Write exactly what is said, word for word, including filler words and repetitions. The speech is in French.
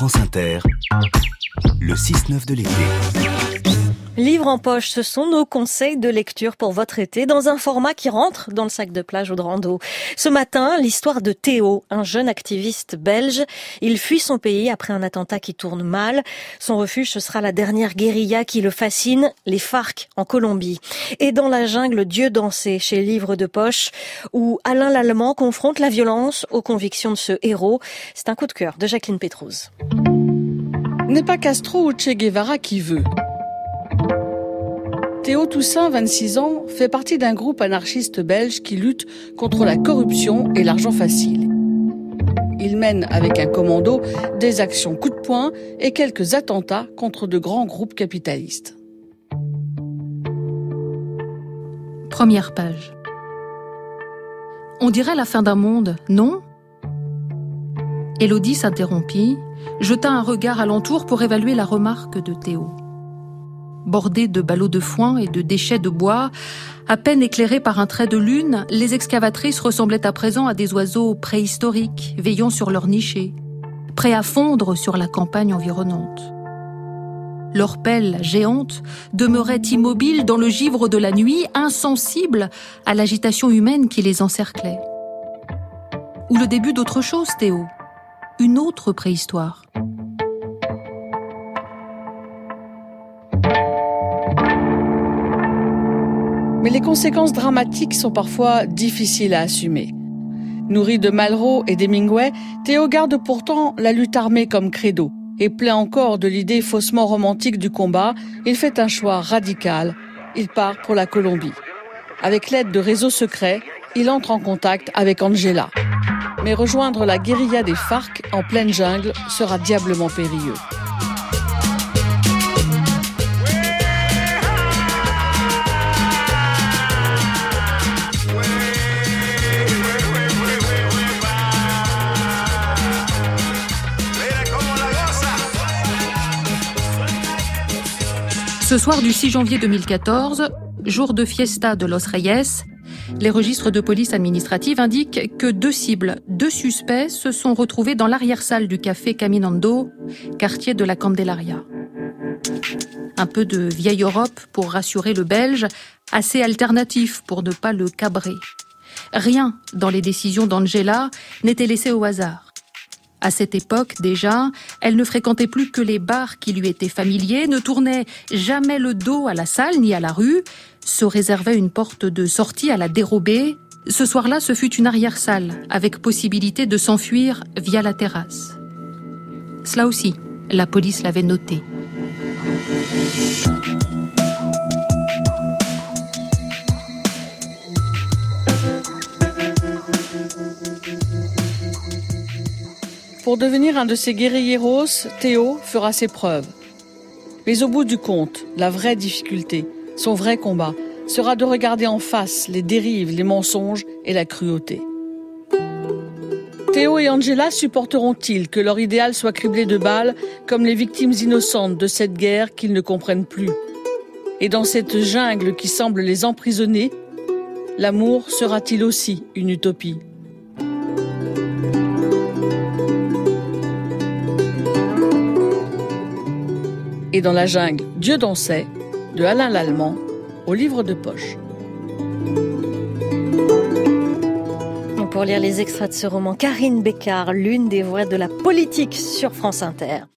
France Inter, le six neuf de l'été. Livre en poche, ce sont nos conseils de lecture pour votre été dans un format qui rentre dans le sac de plage ou de rando. Ce matin, l'histoire de Théo, un jeune activiste belge. Il fuit son pays après un attentat qui tourne mal. Son refuge, ce sera la dernière guérilla qui le fascine, les FARC en Colombie. Et dans la jungle, Dieu dansait chez Livre de poche, où Alain Lallemand confronte la violence aux convictions de ce héros. C'est un coup de cœur de Jacqueline Pétrouse. N'est pas Castro ou Che Guevara qui veut. Théo Toussaint, vingt-six ans, fait partie d'un groupe anarchiste belge qui lutte contre la corruption et l'argent facile. Il mène avec un commando des actions coup de poing et quelques attentats contre de grands groupes capitalistes. Première page. On dirait la fin d'un monde, non ? Élodie s'interrompit, jeta un regard alentour pour évaluer la remarque de Théo. Bordés de ballots de foin et de déchets de bois, à peine éclairés par un trait de lune, les excavatrices ressemblaient à présent à des oiseaux préhistoriques, veillant sur leur nichée, prêts à fondre sur la campagne environnante. Leurs pelles géantes demeuraient immobiles dans le givre de la nuit, insensibles à l'agitation humaine qui les encerclait. Ou le début d'autre chose, Théo, une autre préhistoire. Mais les conséquences dramatiques sont parfois difficiles à assumer. Nourri de Malraux et d'Hemingway, Théo garde pourtant la lutte armée comme credo. Et plein encore de l'idée faussement romantique du combat, il fait un choix radical. Il part pour la Colombie. Avec l'aide de réseaux secrets, il entre en contact avec Angela. Mais rejoindre la guérilla des FARC en pleine jungle sera diablement périlleux. Ce soir du six janvier deux mille quatorze, jour de fiesta de Los Reyes, les registres de police administrative indiquent que deux cibles, deux suspects, se sont retrouvés dans l'arrière-salle du café Caminando, quartier de la Candelaria. Un peu de vieille Europe pour rassurer le Belge, assez alternatif pour ne pas le cabrer. Rien dans les décisions d'Angela n'était laissé au hasard. À cette époque, déjà, elle ne fréquentait plus que les bars qui lui étaient familiers, ne tournait jamais le dos à la salle ni à la rue, se réservait une porte de sortie à la dérobée. Ce soir-là, ce fut une arrière-salle, avec possibilité de s'enfuir via la terrasse. Cela aussi, la police l'avait noté. Pour devenir un de ces guérilleros, Théo fera ses preuves. Mais au bout du compte, la vraie difficulté, son vrai combat, sera de regarder en face les dérives, les mensonges et la cruauté. Théo et Angela supporteront-ils que leur idéal soit criblé de balles comme les victimes innocentes de cette guerre qu'ils ne comprennent plus ? Et dans cette jungle qui semble les emprisonner, l'amour sera-t-il aussi une utopie ? Et dans la jungle, Dieu dansait, de Alain Lallemand, au Livre de poche. Et pour lire les extraits de ce roman, Karine Bécard, l'une des voix de la politique sur France Inter.